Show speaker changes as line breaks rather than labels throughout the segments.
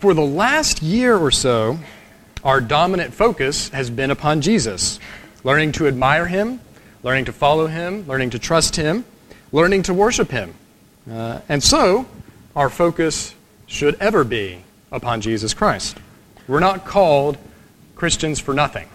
For the last year or so, our dominant focus has been upon Jesus, learning to admire Him, learning to follow Him, learning to trust Him, learning to worship Him. And so, our focus should ever be upon Jesus Christ. We're not called Christians for nothing.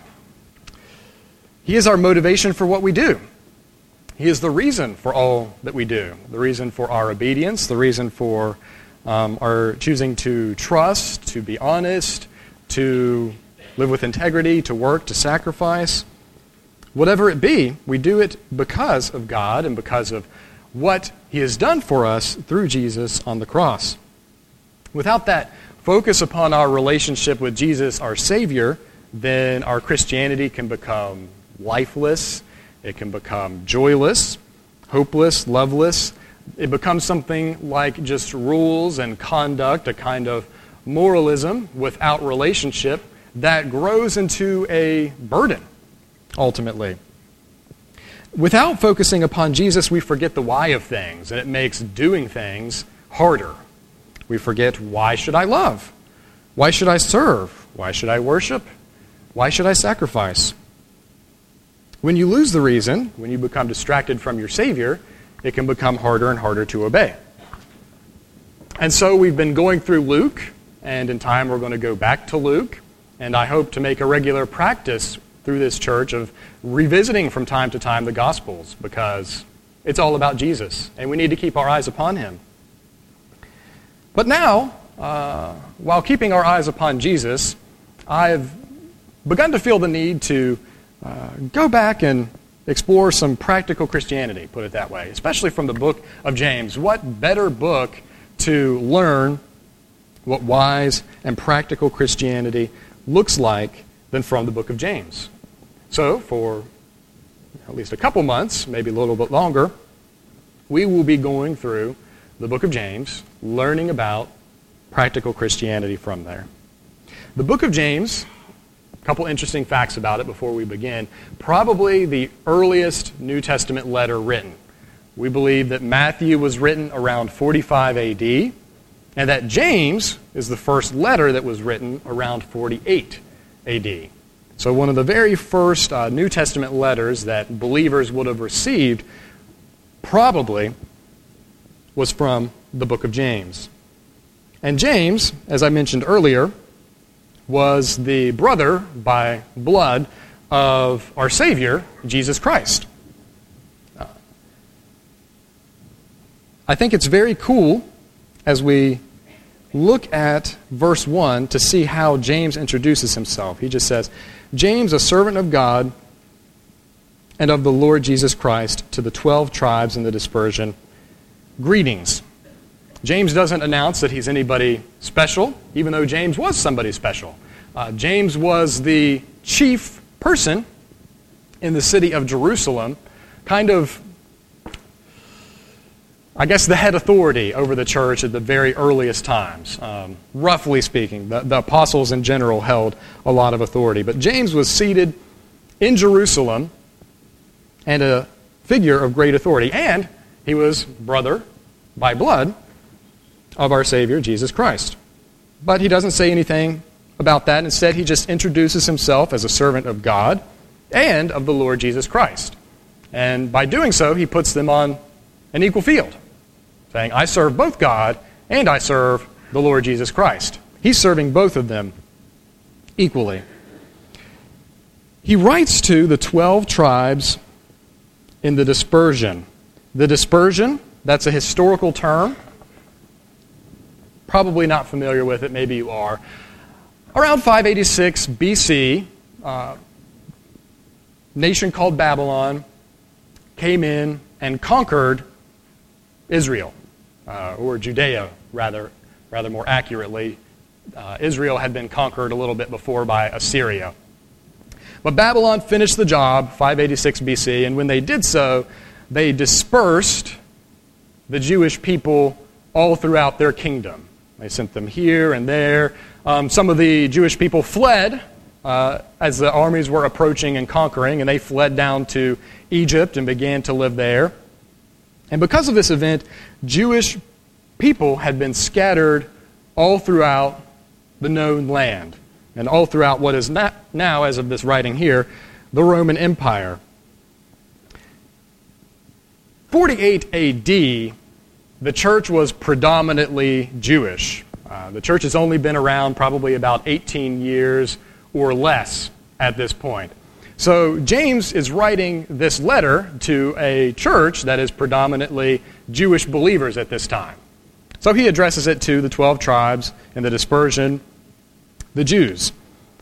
He is our motivation for what we do. He is the reason for all that we do, the reason for our obedience, the reason for our choosing to trust, to be honest, to live with integrity, to work, to sacrifice. Whatever it be, we do it because of God and because of what He has done for us through Jesus on the cross. Without that focus upon our relationship with Jesus, our Savior, then our Christianity can become lifeless, it can become joyless, hopeless, loveless. It becomes something like just rules and conduct, a kind of moralism without relationship that grows into a burden, ultimately. Without focusing upon Jesus, we forget the why of things, and it makes doing things harder. We forget, why should I love? Why should I serve? Why should I worship? Why should I sacrifice? When you lose the reason, when you become distracted from your Savior, it can become harder and harder to obey. And so we've been going through Luke, and in time we're going to go back to Luke, and I hope to make a regular practice through this church of revisiting from time to time the Gospels, because it's all about Jesus, and we need to keep our eyes upon Him. But now, while keeping our eyes upon Jesus, I've begun to feel the need to go back and explore some practical Christianity, put it that way, especially from the book of James. What better book to learn what wise and practical Christianity looks like than from the book of James? So, for at least a couple months, maybe a little bit longer, we will be going through the book of James, learning about practical Christianity from there. The book of James, a couple interesting facts about it before we begin. Probably the earliest New Testament letter written. We believe that Matthew was written around 45 A.D., and that James is the first letter that was written around 48 A.D. So one of the very first New Testament letters that believers would have received probably was from the book of James. And James, as I mentioned earlier, was the brother by blood of our Savior, Jesus Christ. I think it's very cool as we look at verse 1 to see how James introduces himself. He just says, James, a servant of God and of the Lord Jesus Christ, to the 12 tribes in the dispersion, greetings. James doesn't announce that he's anybody special, even though James was somebody special. James was the chief person in the city of Jerusalem, kind of, I guess, the head authority over the church at the very earliest times. Roughly speaking, the apostles in general held a lot of authority. But James was seated in Jerusalem and a figure of great authority. And he was brother by blood of our Savior, Jesus Christ. But he doesn't say anything about that. Instead, he just introduces himself as a servant of God and of the Lord Jesus Christ. And by doing so, he puts them on an equal field, saying, I serve both God and I serve the Lord Jesus Christ. He's serving both of them equally. He writes to the 12 tribes in the dispersion. The dispersion, that's a historical term. Probably not familiar with it, maybe you are. Around 586 BC, a nation called Babylon came in and conquered Israel, or Judea, rather more accurately. Israel had been conquered a little bit before by Assyria. But Babylon finished the job, 586 BC, and when they did so, they dispersed the Jewish people all throughout their kingdom. They sent them here and there. Some of the Jewish people fled as the armies were approaching and conquering, and they fled down to Egypt and began to live there. And because of this event, Jewish people had been scattered all throughout the known land, and all throughout what is now, as of this writing here, the Roman Empire. 48 AD, the church was predominantly Jewish. The church has only been around probably about 18 years or less at this point. So James is writing this letter to a church that is predominantly Jewish believers at this time. So he addresses it to the 12 tribes in the dispersion, the Jews.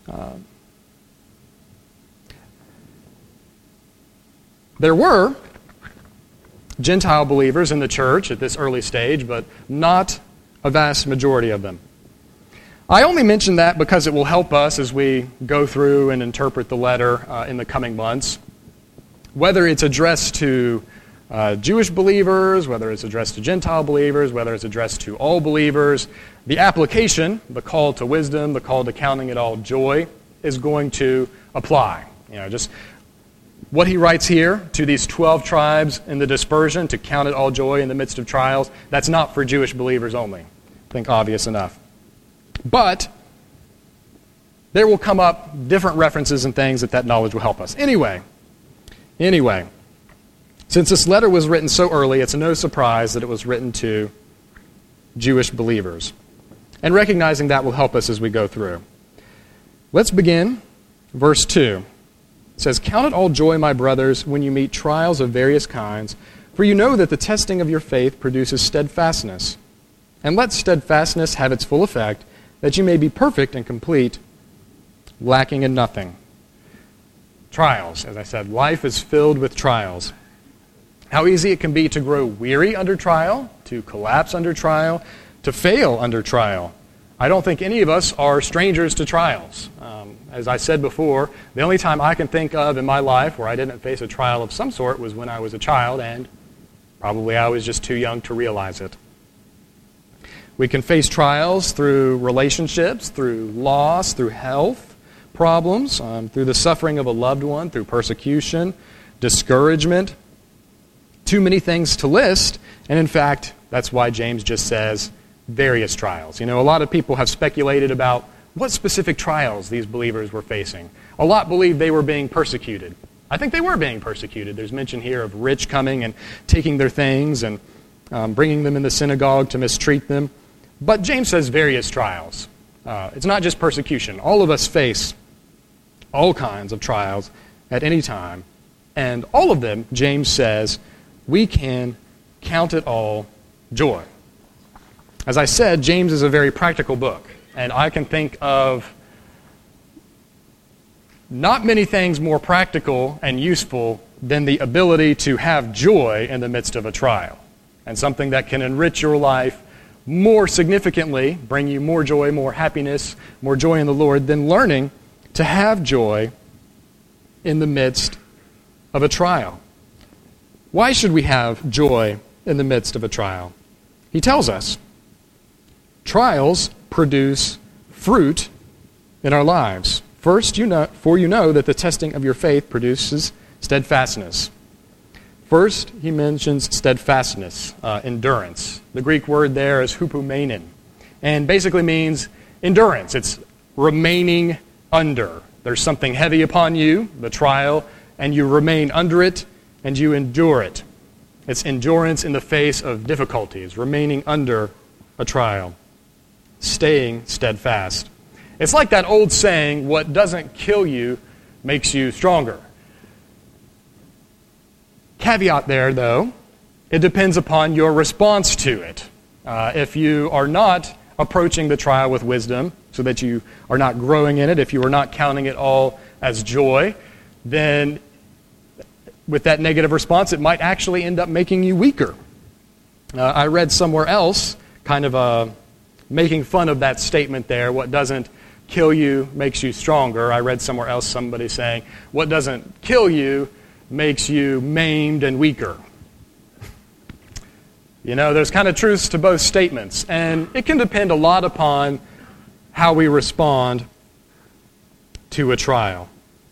There were Gentile believers in the church at this early stage, but not a vast majority of them. I only mention that because it will help us as we go through and interpret the letter in the coming months. Whether it's addressed to Jewish believers, whether it's addressed to Gentile believers, whether it's addressed to all believers, the application, the call to wisdom, the call to counting it all joy, is going to apply. Just what he writes here to these 12 tribes in the dispersion, to count it all joy in the midst of trials, that's not for Jewish believers only. I think obvious enough. But there will come up different references and things that knowledge will help us. Anyway, since this letter was written so early, it's no surprise that it was written to Jewish believers. And recognizing that will help us as we go through. Let's begin. Verse 2. It says, "Count it all joy, my brothers, when you meet trials of various kinds, for you know that the testing of your faith produces steadfastness. And let steadfastness have its full effect, that you may be perfect and complete, lacking in nothing." Trials, as I said, life is filled with trials. How easy it can be to grow weary under trial, to collapse under trial, to fail under trial. I don't think any of us are strangers to trials. As I said before, the only time I can think of in my life where I didn't face a trial of some sort was when I was a child, and probably I was just too young to realize it. We can face trials through relationships, through loss, through health problems, through the suffering of a loved one, through persecution, discouragement. Too many things to list, and in fact, that's why James just says various trials. A lot of people have speculated about what specific trials these believers were facing. A lot believe they were being persecuted. I think they were being persecuted. There's mention here of rich coming and taking their things and bringing them in the synagogue to mistreat them. But James says various trials. It's not just persecution. All of us face all kinds of trials at any time. And all of them, James says, we can count it all joy. As I said, James is a very practical book. And I can think of not many things more practical and useful than the ability to have joy in the midst of a trial. And something that can enrich your life more significantly, bring you more joy, more happiness, more joy in the Lord, than learning to have joy in the midst of a trial. Why should we have joy in the midst of a trial? He tells us, trials produce fruit in our lives. First, for you know that the testing of your faith produces steadfastness. First, he mentions steadfastness, endurance. The Greek word there is hupomenon, and basically means endurance. It's remaining under. There's something heavy upon you, the trial, and you remain under it, and you endure it. It's endurance in the face of difficulties, remaining under a trial, staying steadfast. It's like that old saying, what doesn't kill you makes you stronger. Caveat there, though, it depends upon your response to it. If you are not approaching the trial with wisdom, so that you are not growing in it, if you are not counting it all as joy, then with that negative response, it might actually end up making you weaker. I read somewhere else, kind of making fun of that statement there, what doesn't kill you makes you stronger. I read somewhere else somebody saying, what doesn't kill you makes you maimed and weaker. There's kind of truths to both statements, and it can depend a lot upon how we respond to a trial.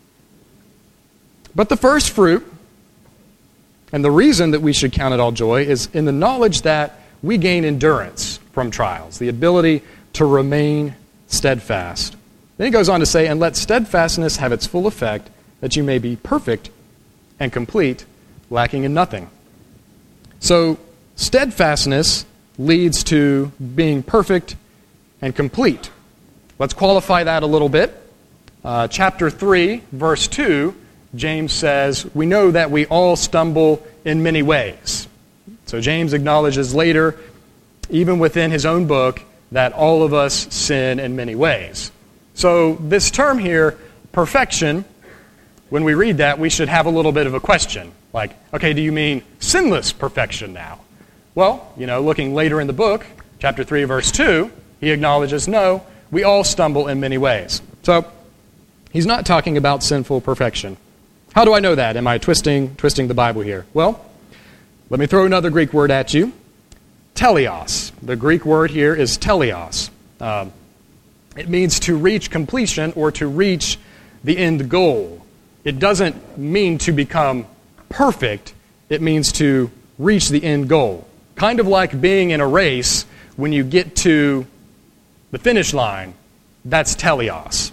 But the first fruit, and the reason that we should count it all joy, is in the knowledge that we gain endurance from trials, the ability to remain steadfast. Then he goes on to say, and let steadfastness have its full effect, that you may be perfect and complete, lacking in nothing. So steadfastness leads to being perfect and complete. Let's qualify that a little bit. Chapter 3, verse 2, James says, we know that we all stumble in many ways. So James acknowledges later, even within his own book, that all of us sin in many ways. So this term here, perfection, when we read that, we should have a little bit of a question. Like, okay, do you mean sinless perfection now? Well, looking later in the book, chapter 3, verse 2, he acknowledges, no, we all stumble in many ways. So he's not talking about sinful perfection. How do I know that? Am I twisting the Bible here? Well, let me throw another Greek word at you. Teleos. The Greek word here is teleos. It means to reach completion or to reach the end goal. It doesn't mean to become perfect. It means to reach the end goal. Kind of like being in a race, when you get to the finish line, that's teleos.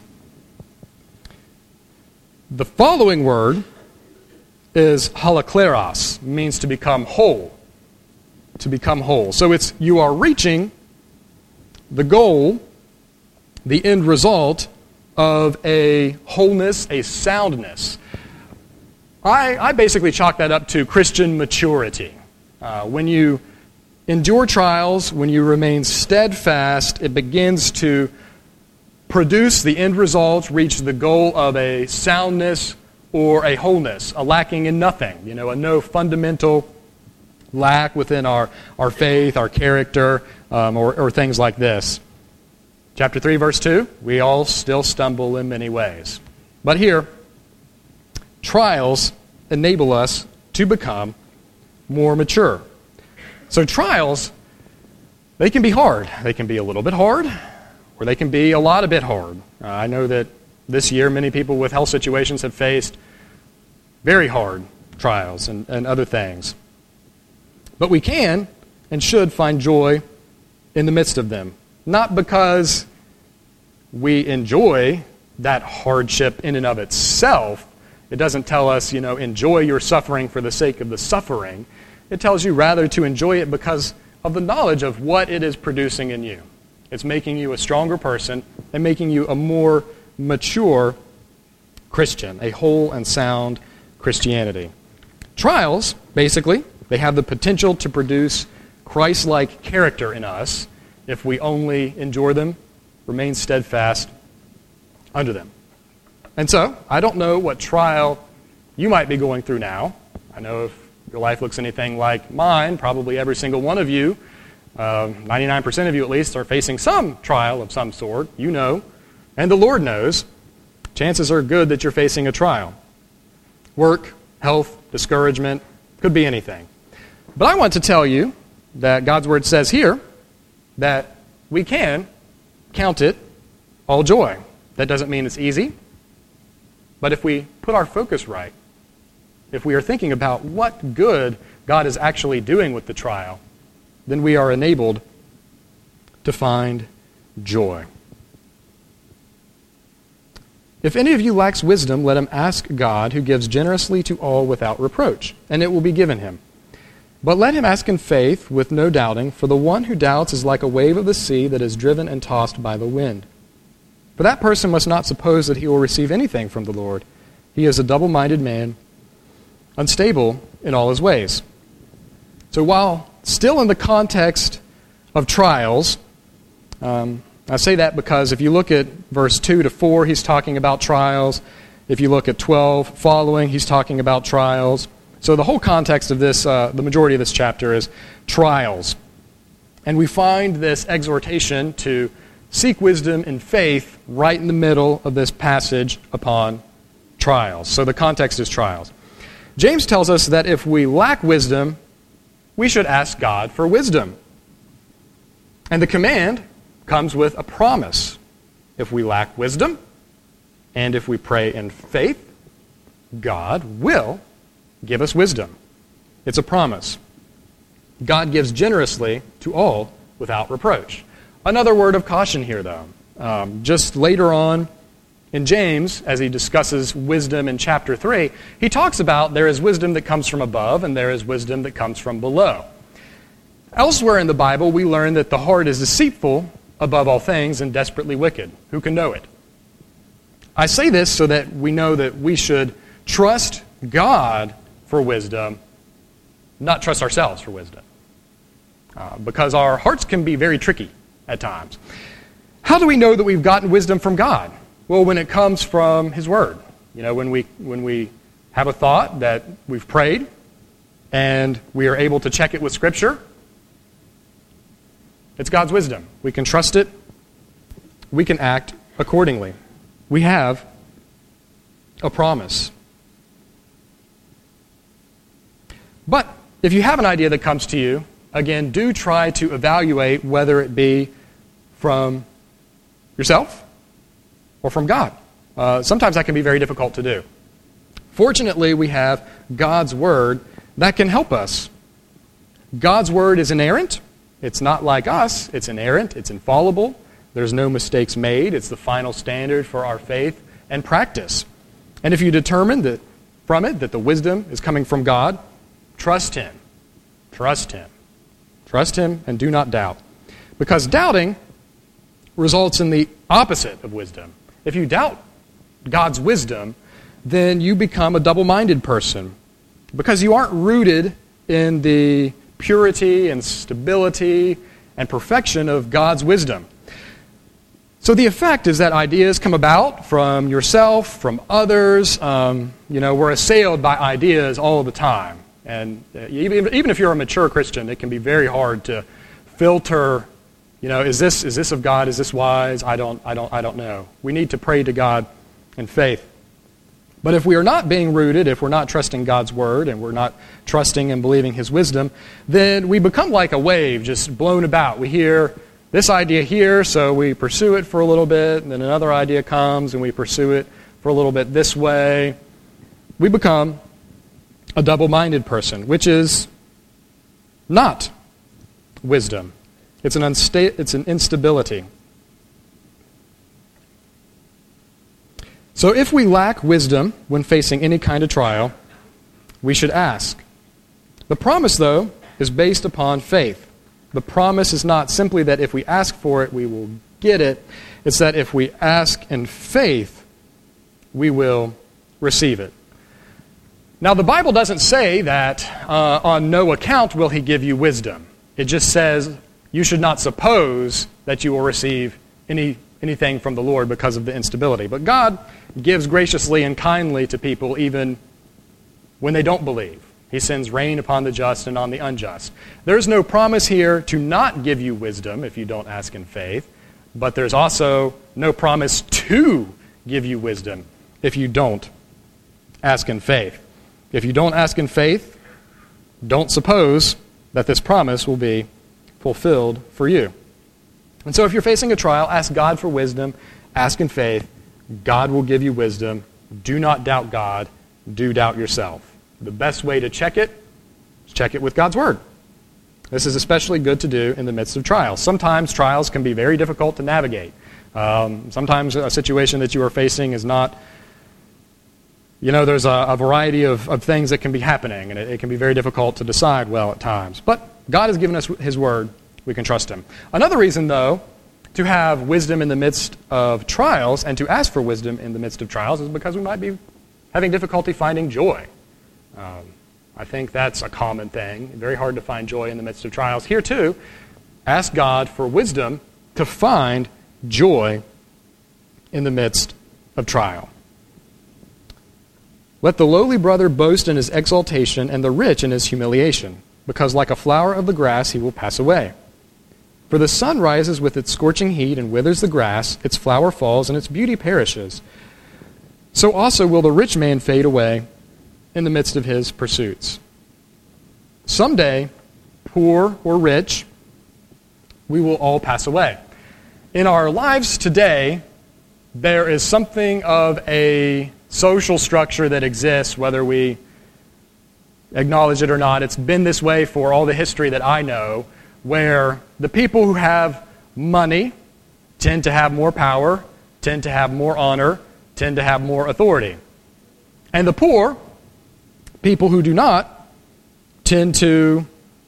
The following word is holokleros, means to become whole. To become whole. So it's you are reaching the goal, the end result of a wholeness, a soundness. I basically chalk that up to Christian maturity. When you endure trials, when you remain steadfast, it begins to produce the end result, reach the goal of a soundness or a wholeness, a lacking in nothing, a no fundamental lack within our faith, our character, or things like this. Chapter 3, verse 2, we all still stumble in many ways. But here, trials enable us to become more mature. So trials, they can be hard. They can be a little bit hard, or they can be a lot a bit hard. I know that this year many people with health situations have faced very hard trials and other things. But we can and should find joy in the midst of them. Not because we enjoy that hardship in and of itself. It doesn't tell us, enjoy your suffering for the sake of the suffering. It tells you rather to enjoy it because of the knowledge of what it is producing in you. It's making you a stronger person and making you a more mature Christian, a whole and sound Christianity. Trials, basically, they have the potential to produce Christ-like character in us if we only endure them, remain steadfast under them. And so, I don't know what trial you might be going through now. I know if your life looks anything like mine, probably every single one of you, 99% of you at least, are facing some trial of some sort. You know, and the Lord knows. Chances are good that you're facing a trial. Work, health, discouragement, could be anything. But I want to tell you that God's Word says here that we can count it all joy. That doesn't mean it's easy. But if we put our focus right, if we are thinking about what good God is actually doing with the trial, then we are enabled to find joy. If any of you lacks wisdom, let him ask God, who gives generously to all without reproach, and it will be given him. But let him ask in faith, with no doubting, for the one who doubts is like a wave of the sea that is driven and tossed by the wind. For that person must not suppose that he will receive anything from the Lord. He is a double-minded man, unstable in all his ways. So while still in the context of trials, I say that because if you look at verse 2 to 4, he's talking about trials. If you look at 12 following, he's talking about trials. So the whole context of this, the majority of this chapter is trials. And we find this exhortation to seek wisdom and faith right in the middle of this passage upon trials. So the context is trials. James tells us that if we lack wisdom, we should ask God for wisdom. And the command comes with a promise. If we lack wisdom, and if we pray in faith, God will give us wisdom. It's a promise. God gives generously to all without reproach. Another word of caution here, though. Just later on in James, as he discusses wisdom in chapter 3, he talks about there is wisdom that comes from above and there is wisdom that comes from below. Elsewhere in the Bible, we learn that the heart is deceitful above all things and desperately wicked. Who can know it? I say this so that we know that we should trust God for wisdom, not trust ourselves for wisdom. Because our hearts can be very tricky at times. How do we know that we've gotten wisdom from God? Well, when it comes from His Word. You know, when we have a thought that we've prayed and we are able to check it with Scripture, it's God's wisdom. We can trust it. We can act accordingly. We have a promise. But if you have an idea that comes to you, again, do try to evaluate whether it be from yourself or from God. Sometimes that can be very difficult to do. Fortunately, we have God's Word that can help us. God's Word is inerrant. It's not like us. It's inerrant. It's infallible. There's no mistakes made. It's the final standard for our faith and practice. And if you determine that from it that the wisdom is coming from God, trust Him. Trust Him. Trust Him and do not doubt. Because doubting results in the opposite of wisdom. If you doubt God's wisdom, then you become a double-minded person. Because you aren't rooted in the purity and stability and perfection of God's wisdom. So the effect is that ideas come about from yourself, from others. We're assailed by ideas all the time. And even if you're a mature Christian, it can be very hard to filter, is this of God? Is this wise? I don't know. We need to pray to God in faith. But if we are not being rooted, if we're not trusting God's Word, and we're not trusting and believing His wisdom, then we become like a wave just blown about. We hear this idea here, so we pursue it for a little bit, and then another idea comes, and we pursue it for a little bit this way. We become a double-minded person, which is not wisdom. It's an instability. So if we lack wisdom when facing any kind of trial, we should ask. The promise, though, is based upon faith. The promise is not simply that if we ask for it, we will get it. It's that if we ask in faith, we will receive it. Now, the Bible doesn't say that on no account will He give you wisdom. It just says you should not suppose that you will receive anything from the Lord because of the instability. But God gives graciously and kindly to people even when they don't believe. He sends rain upon the just and on the unjust. There's no promise here to not give you wisdom if you don't ask in faith, but there's also no promise to give you wisdom if you don't ask in faith. If you don't ask in faith, don't suppose that this promise will be fulfilled for you. And so if you're facing a trial, ask God for wisdom, ask in faith. God will give you wisdom. Do not doubt God. Do doubt yourself. The best way to check it is check it with God's Word. This is especially good to do in the midst of trials. Sometimes trials can be very difficult to navigate. Sometimes a situation that you are facing is not, there's a variety of things that can be happening, and it can be very difficult to decide well at times. But God has given us His Word. We can trust Him. Another reason, though, to have wisdom in the midst of trials and to ask for wisdom in the midst of trials is because we might be having difficulty finding joy. I think that's a common thing. Very hard to find joy in the midst of trials. Here, too, ask God for wisdom to find joy in the midst of trial. Let the lowly brother boast in his exaltation and the rich in his humiliation, because like a flower of the grass he will pass away. For the sun rises with its scorching heat and withers the grass, its flower falls, and its beauty perishes. So also will the rich man fade away in the midst of his pursuits. Someday, poor or rich, we will all pass away. In our lives today, there is something of a social structure that exists, whether we acknowledge it or not. It's been this way for all the history that I know, where the people who have money tend to have more power, tend to have more honor, tend to have more authority. And the poor, people who do not, tend to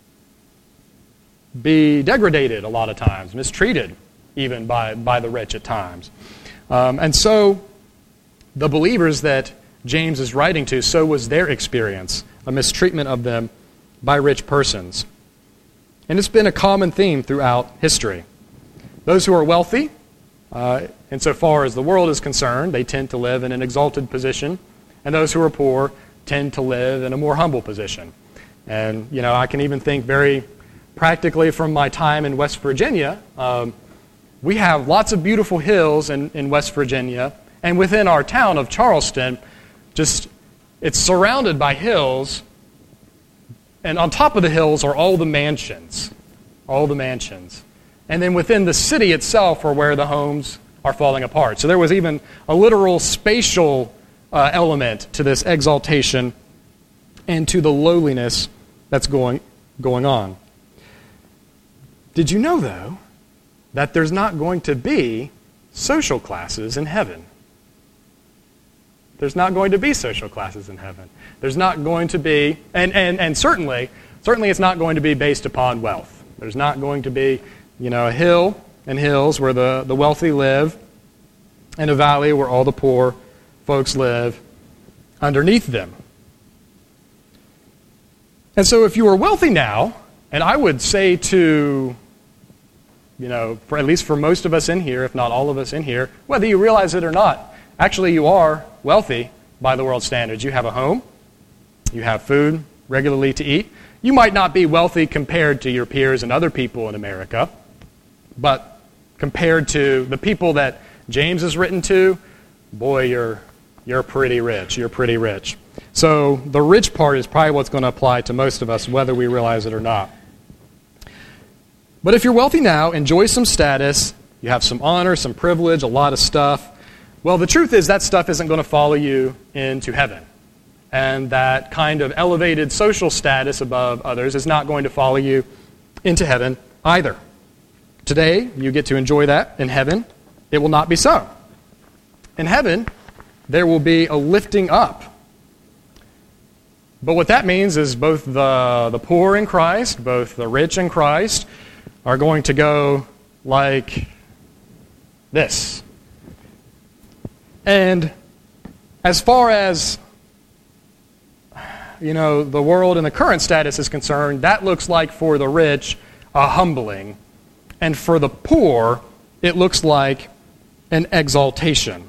be degraded a lot of times, mistreated even by the rich at times. And so the believers that James is writing to, so was their experience, a mistreatment of them by rich persons. And it's been a common theme throughout history. Those who are wealthy, insofar as the world is concerned, they tend to live in an exalted position, and those who are poor tend to live in a more humble position. And, I can even think very practically from my time in West Virginia. We have lots of beautiful hills in West Virginia, and within our town of Charleston, it's surrounded by hills, and on top of the hills are all the mansions. And then within the city itself are where the homes are falling apart. So there was even a literal spatial element to this exaltation and to the lowliness that's going on. Did you know, though, that there's not going to be social classes in heaven? There's not going to be social classes in heaven. There's not going to be, and certainly it's not going to be based upon wealth. There's not going to be, a hill and hills where the wealthy live, and a valley where all the poor folks live underneath them. And so if you are wealthy now, and I would say to, at least for most of us in here, if not all of us in here, whether you realize it or not, actually you are wealthy by the world's standards. You have a home, you have food regularly to eat. You might not be wealthy compared to your peers and other people in America, but compared to the people that James is written to, boy, you're pretty rich. You're pretty rich. So the rich part is probably what's going to apply to most of us, whether we realize it or not. But if you're wealthy now, enjoy some status, you have some honor, some privilege, a lot of stuff, well, the truth is that stuff isn't going to follow you into heaven. And that kind of elevated social status above others is not going to follow you into heaven either. Today, you get to enjoy that. In heaven, it will not be so. In heaven, there will be a lifting up. But what that means is both the poor in Christ, both the rich in Christ, are going to go like this. And as far as, the world and the current status is concerned, that looks like for the rich a humbling. And for the poor, it looks like an exaltation.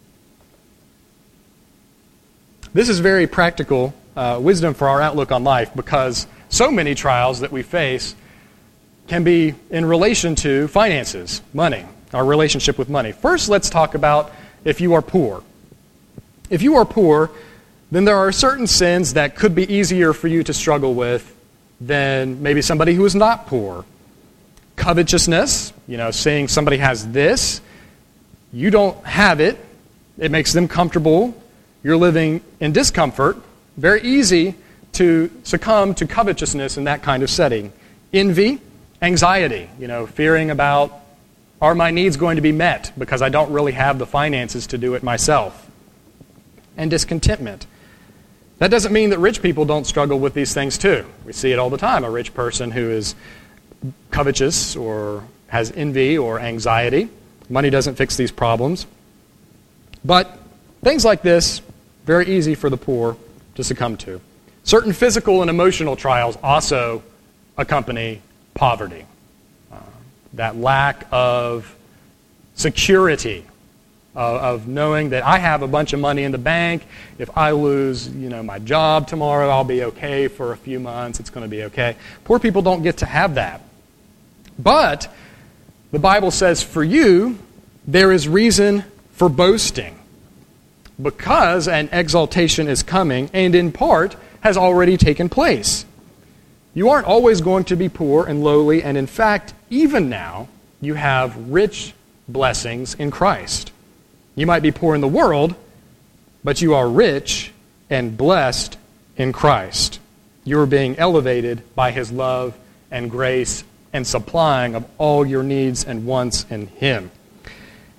This is very practical wisdom for our outlook on life, because so many trials that we face can be in relation to finances, money, our relationship with money. First, let's talk about if you are poor. If you are poor, then there are certain sins that could be easier for you to struggle with than maybe somebody who is not poor. Covetousness, seeing somebody has this, you don't have it, it makes them comfortable, you're living in discomfort, very easy to succumb to covetousness in that kind of setting. Envy, anxiety, fearing about, are my needs going to be met because I don't really have the finances to do it myself? And discontentment. That doesn't mean that rich people don't struggle with these things too. We see it all the time. A rich person who is covetous or has envy or anxiety. Money doesn't fix these problems. But things like this, very easy for the poor to succumb to. Certain physical and emotional trials also accompany poverty. That lack of security, of knowing that I have a bunch of money in the bank. If I lose, my job tomorrow, I'll be okay for a few months. It's going to be okay. Poor people don't get to have that. But the Bible says for you, there is reason for boasting, because an exaltation is coming, and in part has already taken place. You aren't always going to be poor and lowly, and in fact, even now, you have rich blessings in Christ. You might be poor in the world, but you are rich and blessed in Christ. You are being elevated by His love and grace and supplying of all your needs and wants in Him.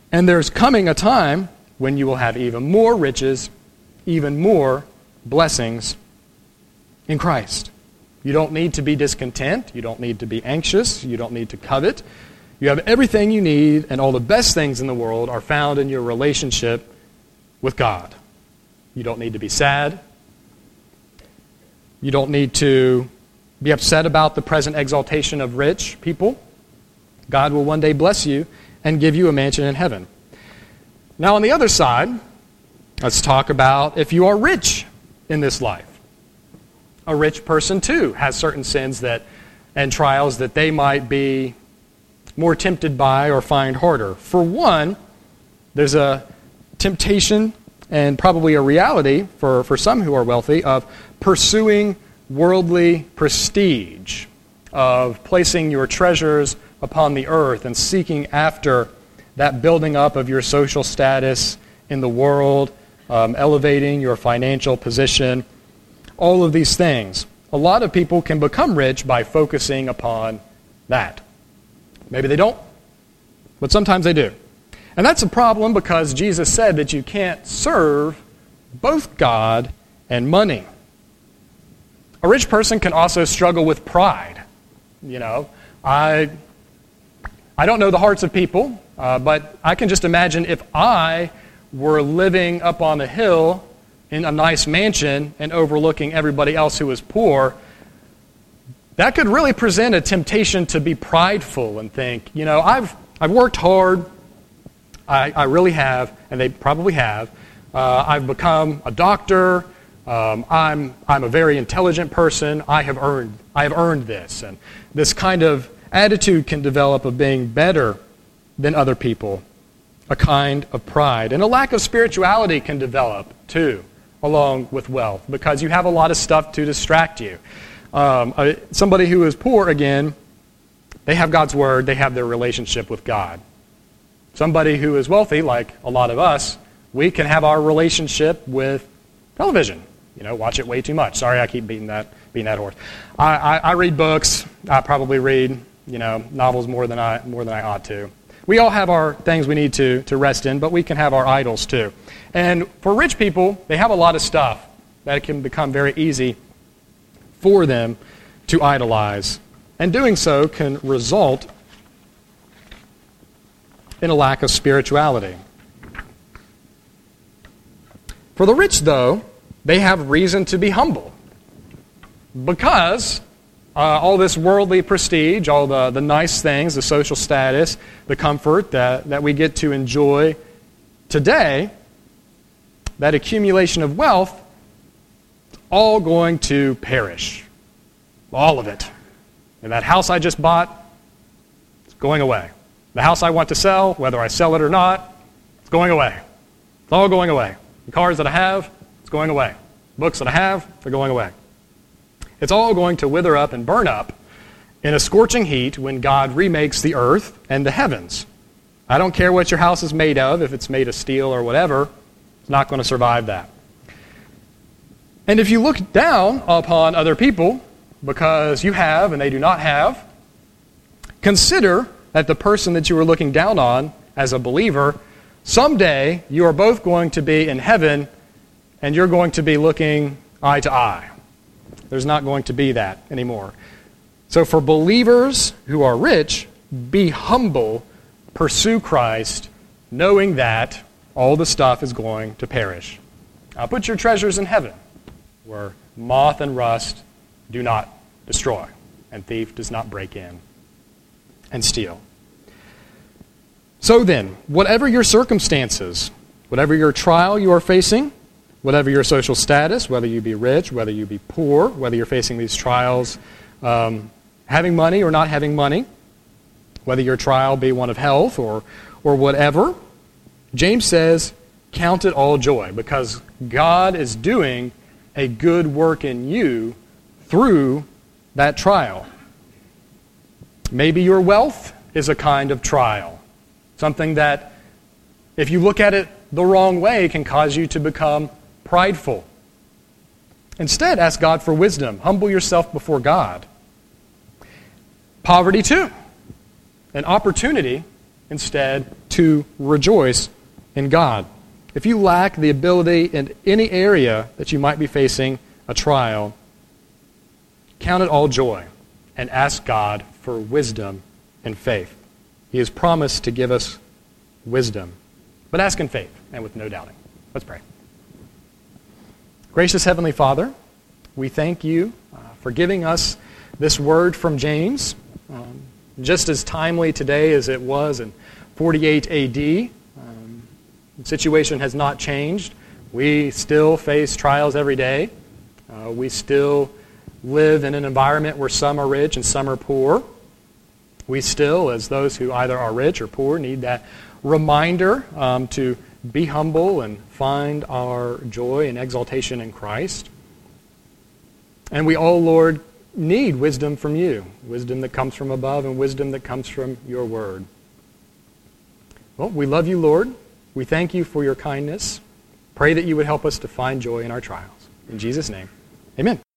And there's coming a time when you will have even more riches, even more blessings in Christ. You don't need to be discontent. You don't need to be anxious. You don't need to covet. You have everything you need, and all the best things in the world are found in your relationship with God. You don't need to be sad. You don't need to be upset about the present exaltation of rich people. God will one day bless you and give you a mansion in heaven. Now, on the other side, let's talk about if you are rich in this life. A rich person, too, has certain sins and trials that they might be more tempted by or find harder. For one, there's a temptation and probably a reality for some who are wealthy of pursuing worldly prestige, of placing your treasures upon the earth and seeking after that building up of your social status in the world, elevating your financial position, all of these things. A lot of people can become rich by focusing upon that. Maybe they don't, but sometimes they do. And that's a problem because Jesus said that you can't serve both God and money. A rich person can also struggle with pride. You know, I don't know the hearts of people, but I can just imagine if I were living up on a hill in a nice mansion and overlooking everybody else who was poor, that could really present a temptation to be prideful and think, you know, I've worked hard, I really have, and they probably have. I've become a doctor. I'm a very intelligent person. I have earned this, and this kind of attitude can develop of being better than other people, a kind of pride, and a lack of spirituality can develop too, along with wealth, because you have a lot of stuff to distract you. Somebody who is poor, again, they have God's Word, they have their relationship with God. Somebody who is wealthy, like a lot of us, we can have our relationship with television. You know, watch it way too much. Sorry, I keep beating that horse. I read books. I probably read, you know, novels more than I ought to. We all have our things we need to rest in, but we can have our idols too. And for rich people, they have a lot of stuff that it can become very easy for them to idolize. And doing so can result in a lack of spirituality. For the rich, though, they have reason to be humble because all this worldly prestige, all the nice things, the social status, the comfort that we get to enjoy today, that accumulation of wealth, all going to perish. All of it. And that house I just bought, it's going away. The house I want to sell, whether I sell it or not, it's going away. It's all going away. The cars that I have, it's going away. Books that I have, they're going away. It's all going to wither up and burn up in a scorching heat when God remakes the earth and the heavens. I don't care what your house is made of, if it's made of steel or whatever, it's not going to survive that. And if you look down upon other people because you have and they do not have, consider that the person that you are looking down on as a believer, someday you are both going to be in heaven and you're going to be looking eye to eye. There's not going to be that anymore. So for believers who are rich, be humble, pursue Christ, knowing that all the stuff is going to perish. Put your treasures in heaven, where moth and rust do not destroy, and thief does not break in and steal. So then, whatever your circumstances, whatever your trial you are facing, whatever your social status, whether you be rich, whether you be poor, whether you're facing these trials, having money or not having money, whether your trial be one of health or whatever, James says, count it all joy, because God is doing a good work in you through that trial. Maybe your wealth is a kind of trial, something that, if you look at it the wrong way, can cause you to become prideful. Instead, ask God for wisdom. Humble yourself before God. Poverty, too. An opportunity instead to rejoice in God. If you lack the ability in any area that you might be facing a trial, count it all joy and ask God for wisdom and faith. He has promised to give us wisdom, but ask in faith and with no doubting. Let's pray. Gracious Heavenly Father, we thank you for giving us this word from James, just as timely today as it was in 48 AD. The situation has not changed. We still face trials every day. We still live in an environment where some are rich and some are poor. We still, as those who either are rich or poor, need that reminder to be humble and find our joy and exaltation in Christ. And we all, Lord, need wisdom from you, wisdom that comes from above and wisdom that comes from your word. Well, we love you, Lord. We thank you for your kindness. Pray that you would help us to find joy in our trials. In Jesus' name, amen.